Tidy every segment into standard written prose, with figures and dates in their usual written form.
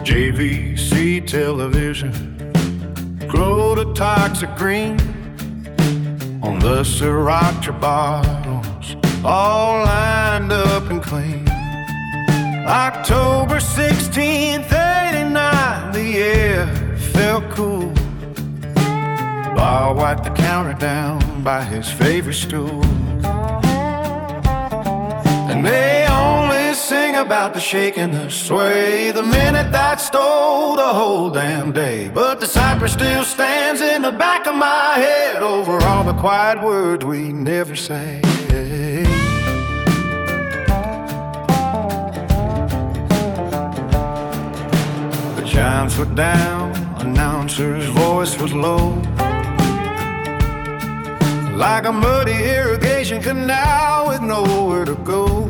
JVC television glowed a toxic green on the Sriracha bottles, all lined up and clean. October 16th, 89, the air felt cool. Bob wiped the counter down by his favorite stool. And they only sing about the shake and the sway, the minute that stole the whole damn day. But the cypress still stands in the back of my head over all the quiet words we never say. The chimes were down, announcer's voice was low, like a muddy irrigation canal with nowhere to go.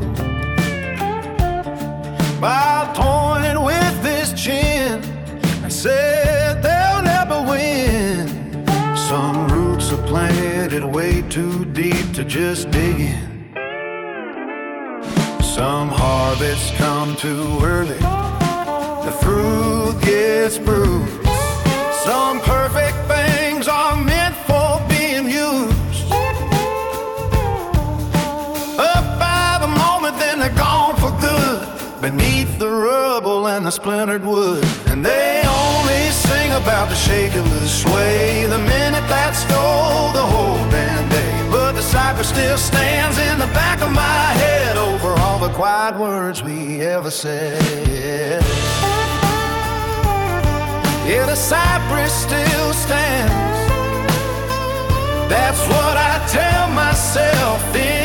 Bob pointed with his chin and said they'll never win. Some roots are planted way too deep to just dig in. Some harvests come too early, the fruit gets bruised. Some perfect things are meant for being used. Beneath the rubble and the splintered wood. And they only sing about the shake and the sway, the minute that stole the whole damn day. But the cypress still stands in the back of my head over all the quiet words we ever said. Yeah, the cypress still stands. That's what I tell myself in